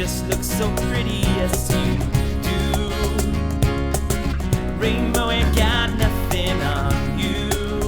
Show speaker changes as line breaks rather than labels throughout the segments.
just look so pretty, yes you do. Rainbow ain't got nothing on you.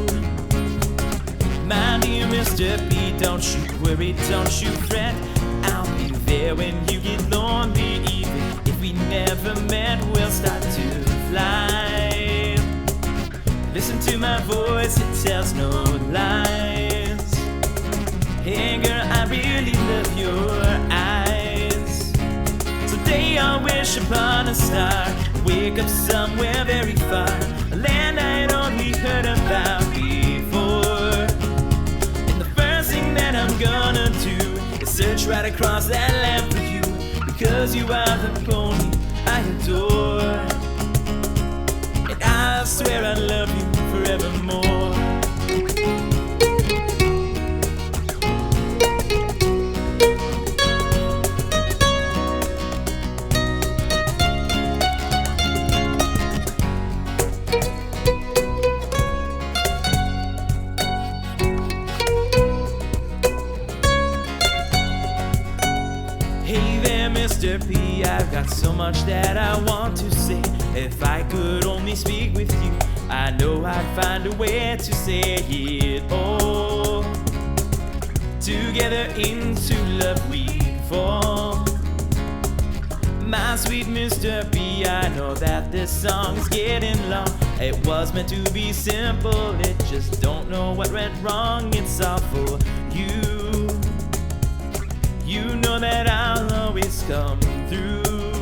My dear Mr. B, don't you worry, don't you fret. I'll be there when you get lonely. Even if we never met, we'll start to fly. Listen to my voice, it tells no lies. Hey girl, I really love your eyes. Someday I'll wish upon a star, wake up somewhere very far, a land I'd only heard about before. And the first thing that I'm gonna do is search right across that land for you, because you are the pony I adore. And I swear I love you forevermore. Hey there, Mr. P, I've got so much that I want to say. If I could only speak with you, I know I'd find a way to say it all. Together into love we fall. My sweet Mr. P, I know that this song is getting long. It was meant to be simple, it just don't know what went wrong. It's all for you. You know that I'll always come through.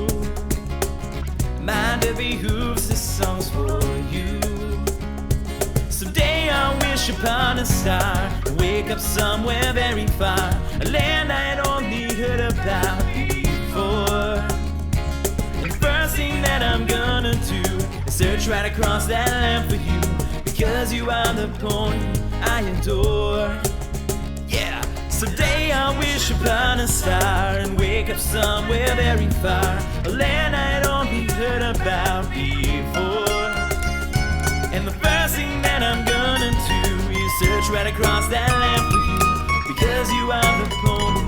Mind it behooves, this song's for you. Someday I'll wish upon a star, wake up somewhere very far, a land I'd only heard about before. And the first thing that I'm gonna do is search right across that land for you, because you are the pony I adore. Yeah, someday I'll wish upon a star and wake up somewhere very far, a land I'd only heard about before. And the first thing that I'm gonna do is search right across that land for you, because you are the pony